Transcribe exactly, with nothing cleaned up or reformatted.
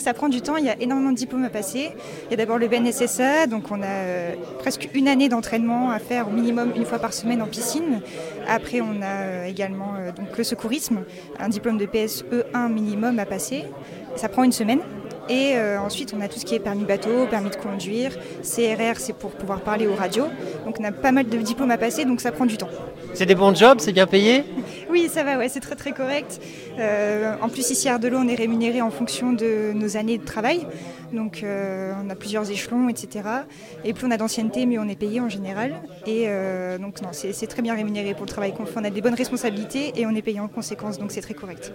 Ça prend du temps, il y a énormément de diplômes à passer. Il y a d'abord le B N S S A, donc on a euh, presque une année d'entraînement à faire au minimum une fois par semaine en piscine. Après, on a euh, également euh, donc le secourisme, un diplôme de P S E un minimum à passer. Ça prend une semaine. Et euh, ensuite, on a tout ce qui est permis bateau, permis de conduire. C R R, c'est pour pouvoir parler aux radios. Donc on a pas mal de diplômes à passer, donc ça prend du temps. C'est des bons jobs, c'est bien payé ? Oui, ça va, ouais, c'est très très correct. Euh, en plus, ici à Ardelot, on est rémunéré en fonction de nos années de travail. Donc euh, on a plusieurs échelons, et cetera. Et plus on a d'ancienneté, mieux on est payé en général. Et euh, donc non, c'est, c'est très bien rémunéré pour le travail qu'on fait. On a des bonnes responsabilités et on est payé en conséquence, donc c'est très correct.